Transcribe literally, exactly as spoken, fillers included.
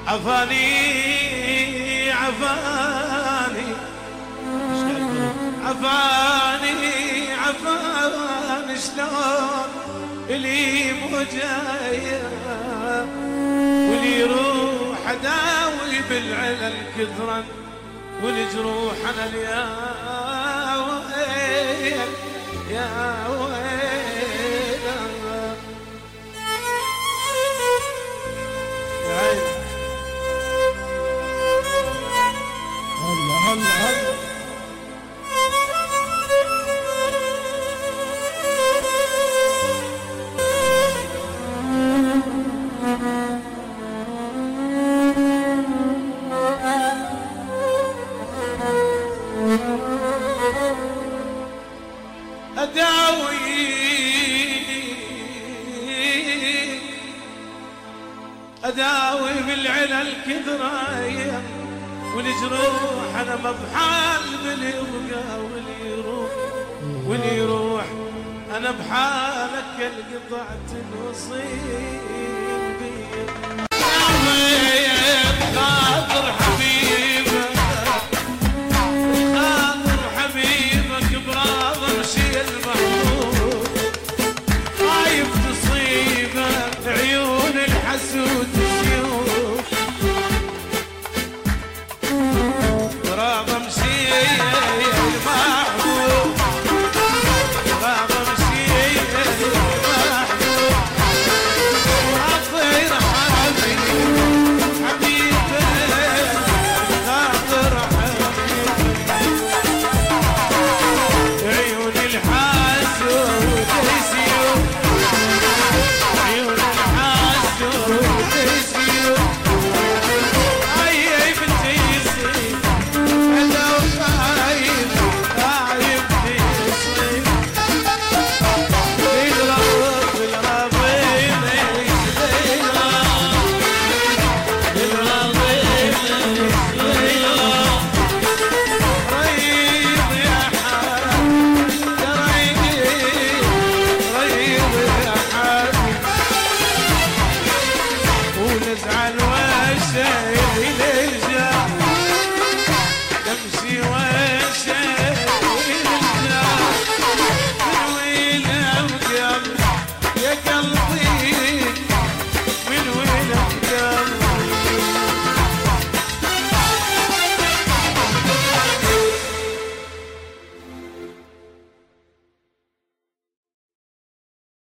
عفاني عفاني عفاني عفاني شلون اللي مو جايه واللي يروح اداوي بالعلل كثرا والجروح انا يا ويل يا ويل يا عين هلا هلا هلا أداوي أداوي بالعلل كثرايا والجروح أنا ما بحال باللي يبقى واللي يروح واللي يروح أنا بحالك القطعة الوصيب خاطر حبيبك خاطر حبيبك براض امشي المحبوب خايف تصيبك عيون الحسود السيوف براض امشي المحبوب براض امشي المحبوب خاطر حبيبك حبيبك خاطر حبيبك عيون الحاسود يسيوف عيون الحاسود يسيوف اي بنتي يصيب هلا وخايف خايف يصيب بالرب بالرب بالرب ريض يا حبيبي ريض يا حبيبي ونزعل والشيء يلجأ تمشي والشيء يلجأ تنوي الأبقى يا قلبي